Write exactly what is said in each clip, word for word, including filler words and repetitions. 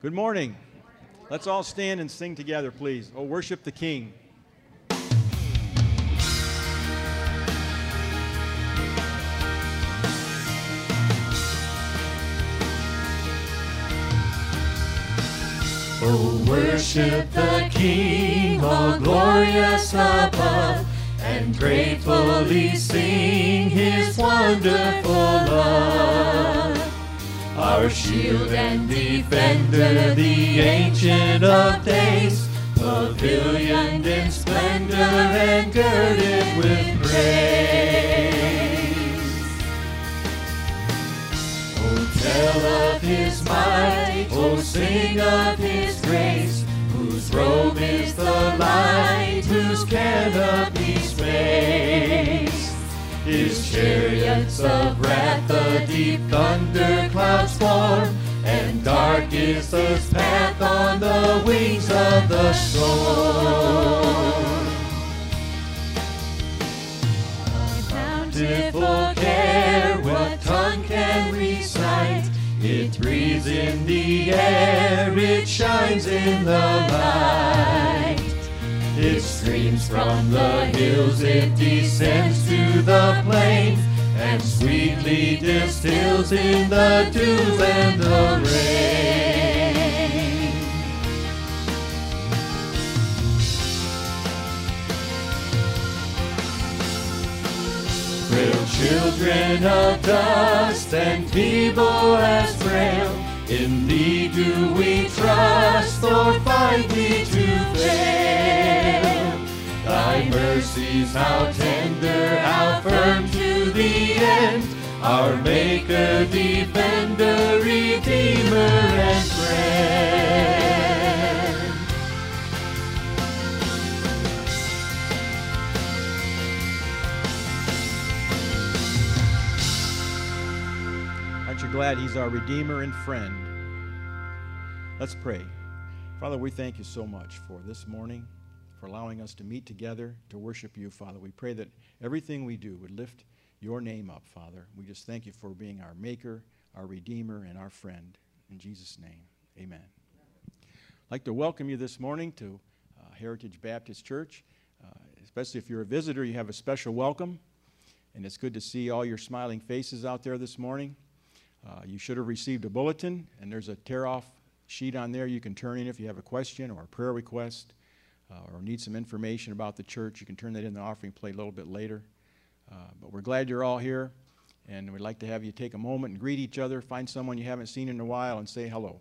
Good morning. Let's all stand and sing together, please. Oh, worship the King. Oh, worship the King, all glorious above, and gratefully sing His wonderful love. Our shield and defender, the Ancient of Days, pavilioned in splendor and girded with praise. Oh, tell of His might, oh, sing of His grace, whose robe is the light, whose canopy space. His chariots of wrath the deep thunder clouds form, and dark is the path on the wings of the storm. Bountiful care, what tongue can recite? It breathes in the air, it shines in the light. It streams from the hills, it descends to the plains, and sweetly distills in the dews and the rain. Frail children of dust and feeble as frail, in Thee do we trust, or find Thee to fail. Thy mercies how tender, how firm to the end, our Maker, Defender, Redeemer, and Friend. Aren't you glad He's our Redeemer and friend? Let's pray. Father, we thank You so much for this morning, for allowing us to meet together to worship You, Father. We pray that everything we do would lift Your name up, Father. We just thank You for being our Maker, our Redeemer, and our friend. In Jesus' name, amen. I'd like to welcome you this morning to uh, Heritage Baptist Church. Uh, especially if you're a visitor, you have a special welcome. And it's good to see all your smiling faces out there this morning. Uh, you should have received a bulletin, and there's a tear-off sheet on there you can turn in if you have a question or a prayer request uh, or need some information about the church. You can turn that in the offering plate a little bit later. Uh, but we're glad you're all here, and we'd like to have you take a moment and greet each other, find someone you haven't seen in a while, and say hello.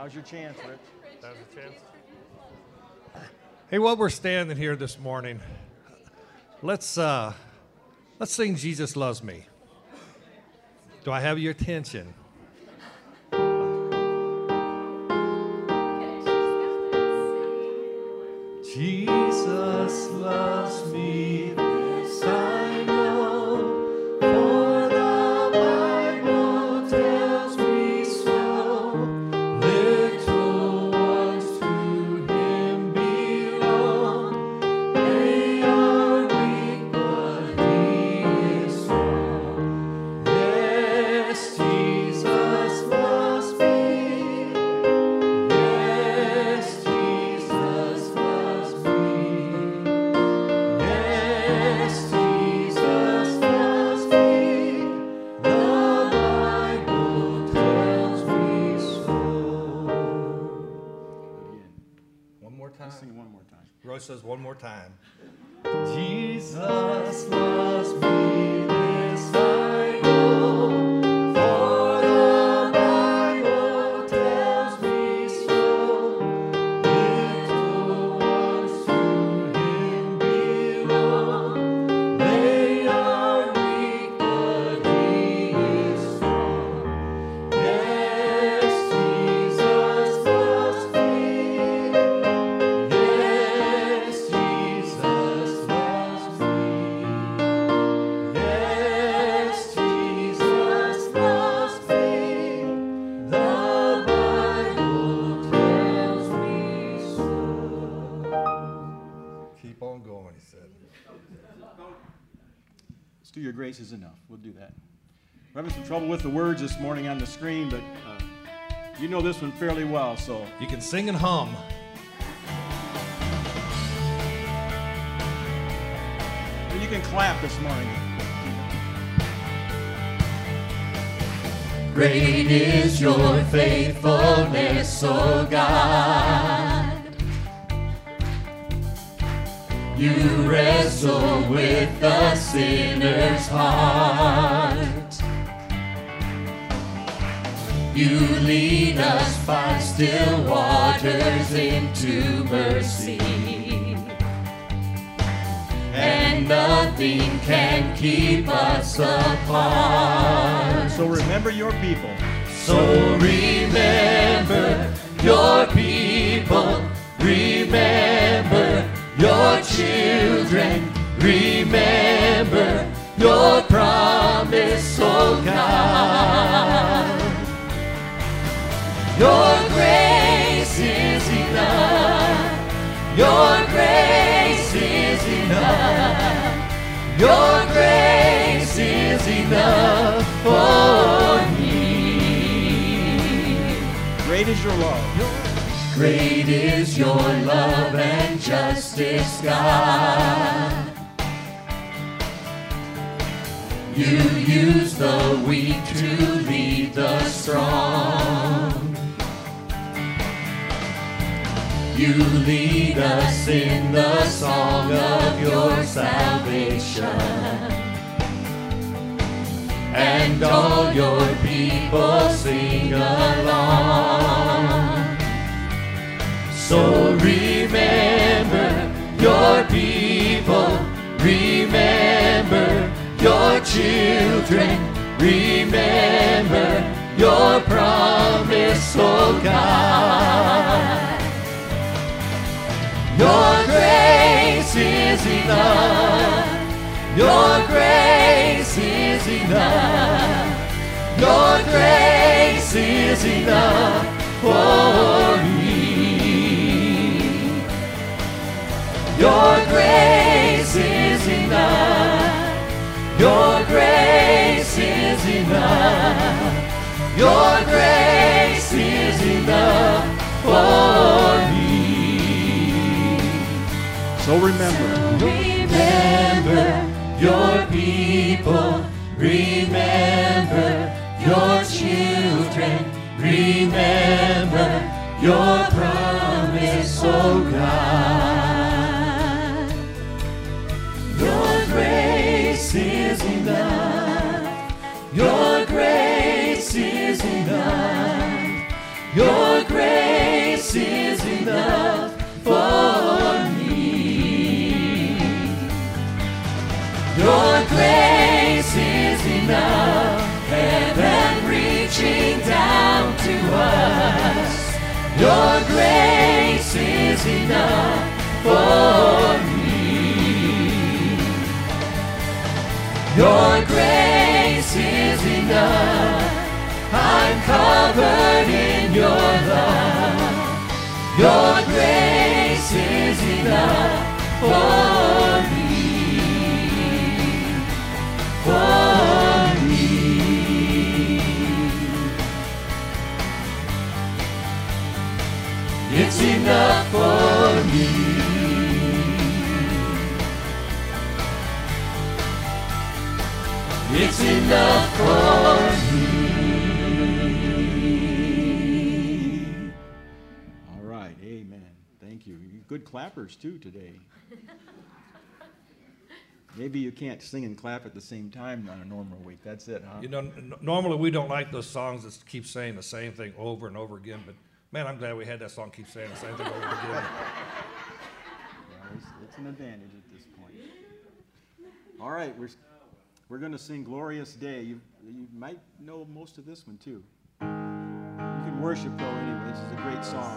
Now's your chance, Rich. Now's your chance. Hey, while we're standing here this morning, let's uh, let's sing "Jesus Loves Me." Do I have your attention? Jesus loves me, this I know, for the Bible tells me so. Little ones to Him belong. They are weak, but He is strong. Yes, Jesus loves me. Yes, Jesus loves me. Yes, Jesus loves me. The Bible tells me so. One more time. Let's sing one more time. Roy says one more time. Jesus loves me, this I know, for the Bible tells me so. Little ones to Him belong. They are weak, but He is strong. Yes, Jesus loves me. Yes, Jesus loves me. Yes, Jesus loves me. The Bible tells me so. Keep on going, he said. Let's do Your Grace is Enough. We'll do that. We're having some trouble with the words this morning on the screen, but uh, you know this one fairly well, so You can sing and hum. you can clap this morning. Great is your faithfulness, O God. You wrestle with the sinner's heart. You lead us by still waters into mercy. And nothing can keep us apart. So remember your people. So remember your people, remember your children, remember your promise, oh God. Your grace is enough, your grace is enough, your grace is enough for me. Great is your love. Great is your love and justice, God. You use the weak to lead the strong. You lead us in the song of your salvation. And all your people sing along. So remember your people, remember your children, remember your promise, oh God. Your grace is enough, your grace is enough, your grace is enough for me. Your grace is enough, your grace is enough, your grace is enough for me. So remember. Remember your people, remember your children, remember your promise, oh God. Your grace is enough, your grace is enough, your grace grace is enough for me. Your grace is enough, heaven reaching down to us. Your grace is enough for me. Your grace is enough, I'm covered in your love. Your grace is enough for me, for me. It's enough for me. It's enough for me. All right, amen. Thank you. You're good clappers too today. Maybe you can't sing and clap at the same time on a normal week. That's it, huh? You know, n- normally we don't like those songs that keep saying the same thing over and over again, but man, I'm glad we had that song keep saying the same thing over again. Well, it's, it's an advantage at this point. All right, we're we're going to sing "Glorious Day." You you might know most of this one too. You can worship though anyway. This is a great song.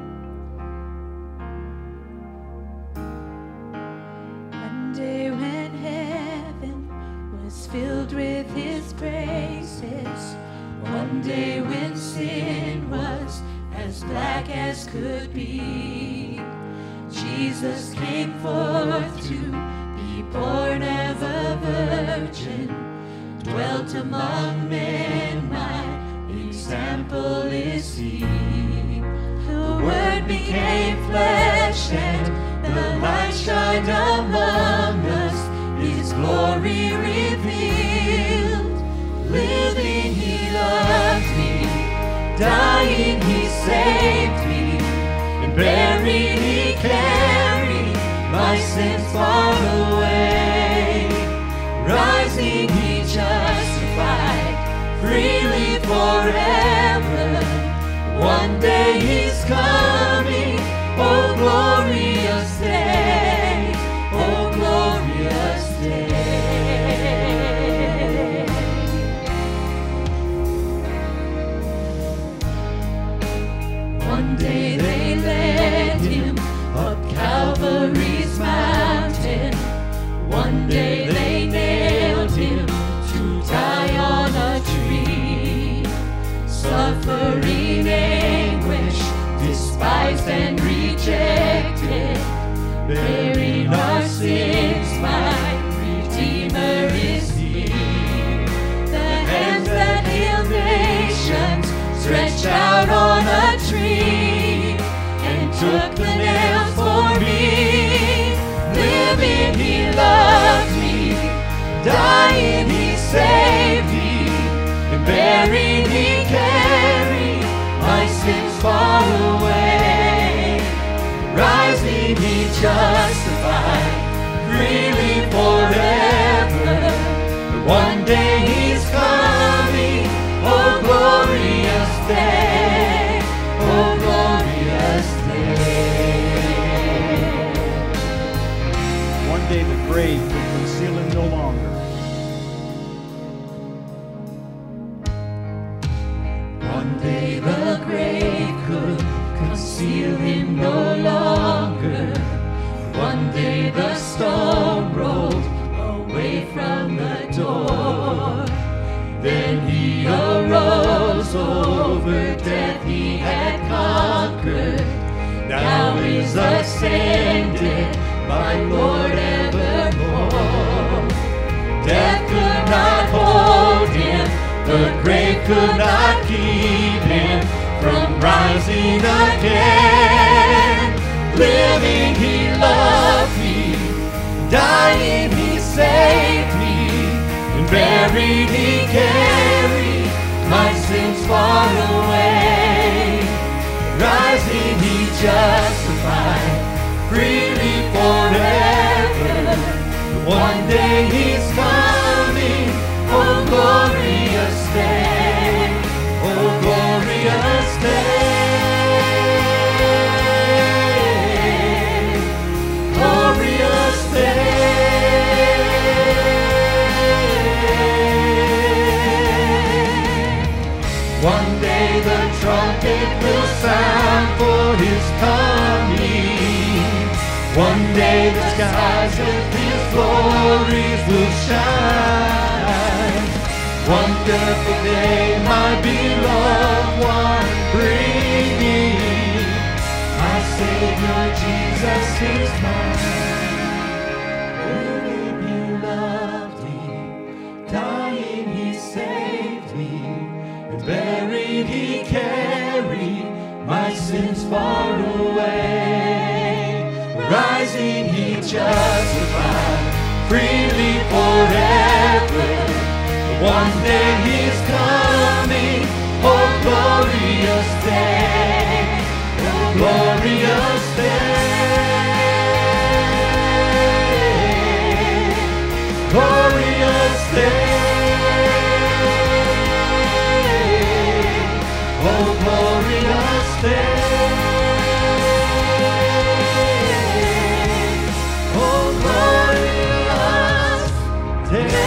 One day when heaven was filled with his praises, one day when sin was as black as could be, Jesus came forth to be born of a virgin, dwelt among men, my example is he. The Word became flesh and the light shined among us, his glory revealed. Living he loved me, dying he saved me, and buried he carried my sins far away. Rising he justified freely forever. One day he's coming, oh glorious day, oh glorious day. One day they led him up Calvary's mountain. One day they nailed him to die on a tree. Suffering anguish, despised and rejected, bearing our sins, my Redeemer is he. The hands that heal nations stretched out on a tree, and took the nails for me. Living he loved me, dying he saved me, and buried he carried my sins far away. Rising he justified freely forever. But one day he's coming, oh glorious day, oh glorious day. One day the grave could conceal him no longer. One day the grave could conceal him no longer. One day the stone rolled away from the door. Then he arose, over death he had conquered. Now he's ascended, my Lord evermore. Death could not hold him, the grave could not keep him from rising again. Living he loved me, dying he saved me, and buried he carried my sins far away. Rising he justified freely forever. One day he's coming, oh glorious day, oh glorious day. is coming. One day the skies with His glories will shine. Wonderful day, my beloved one bringing. My Savior Jesus is mine. Living He loved me, dying He saved me, and buried He carried my sins far away. Rising He justified, freely forever. One day He's coming, oh glorious day, oh glorious day, glorious day, oh glorious day, oh glorious day.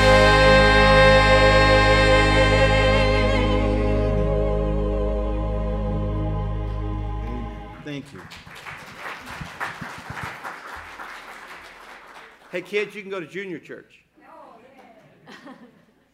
Thank you. Hey, kids, you can go to junior church.